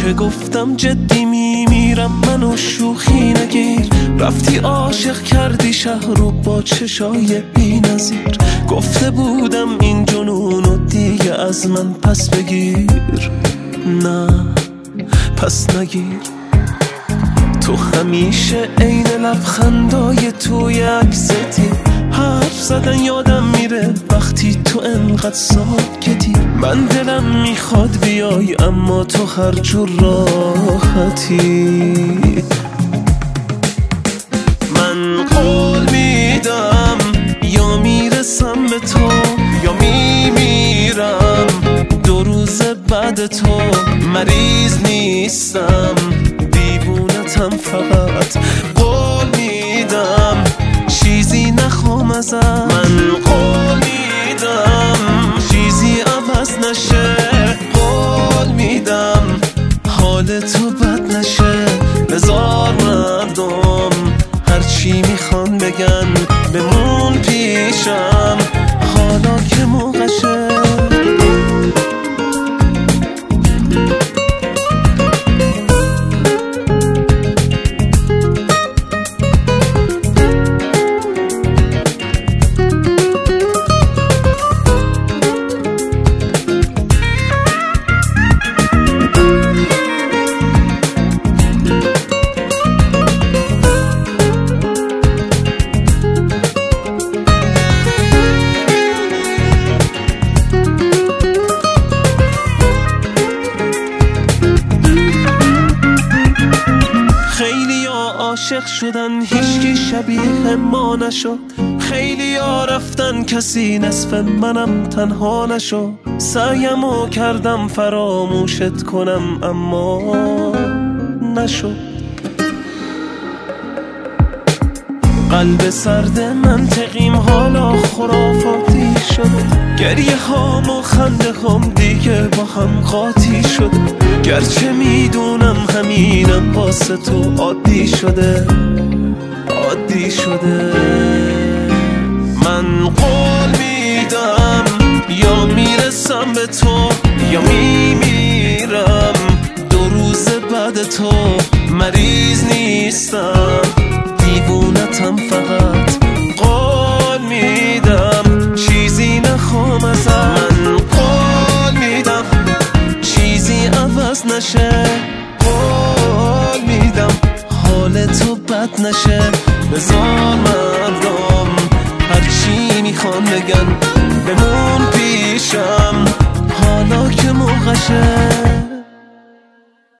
که گفتم جدی میمیرم منو شوخی نگیر. رفتی عاشق کردی شهر رو با چشای بی نظیر. گفته بودم این جنونو دیگه از من پس بگیر. نه پس نگیر. تو همیشه عین لبخندای توی عکستی. حرف زدن یادم میره وقتی تو انقدر ساکتی. من دلم میخواد بیای اما تو هر جور راحتی. من قول میدم یا میرسم به تو یا میمیرم. 2 روز بعد تو مریض نیستم، دیوونتم فقط. قول میدم چیزی نخوام ازم. من قول میدم چیزی عوض نشه. قول میدم حال تو بد نشه. بذار مردم هرچی میخوان بگن بمون پیشم حالا که موقعشه. عاشق شدن هیچکی شبیه ما نشد. خیلی ها رفتن کسی نصف منم تنها نشد. سعیمو کردم فراموشت کنم اما نشد. قلب سرد منطقیم حالا خرافاتی شد. گریه هام و خنده هم دیگه با هم قاطی شد. گرچه میدونم همینم واسه تو عادی شده عادی شده. من قول میدم یا میرسم به تو یا میمیرم. 2 روز بعد تو مریض نیستم، دیوونتم فقط. قول میدم چیزی نخوام ازم. من قول میدم چیزی عوض نشه. قول میدم حال تو بد نشه. بذار مردم هرچی میخوان بگن بمون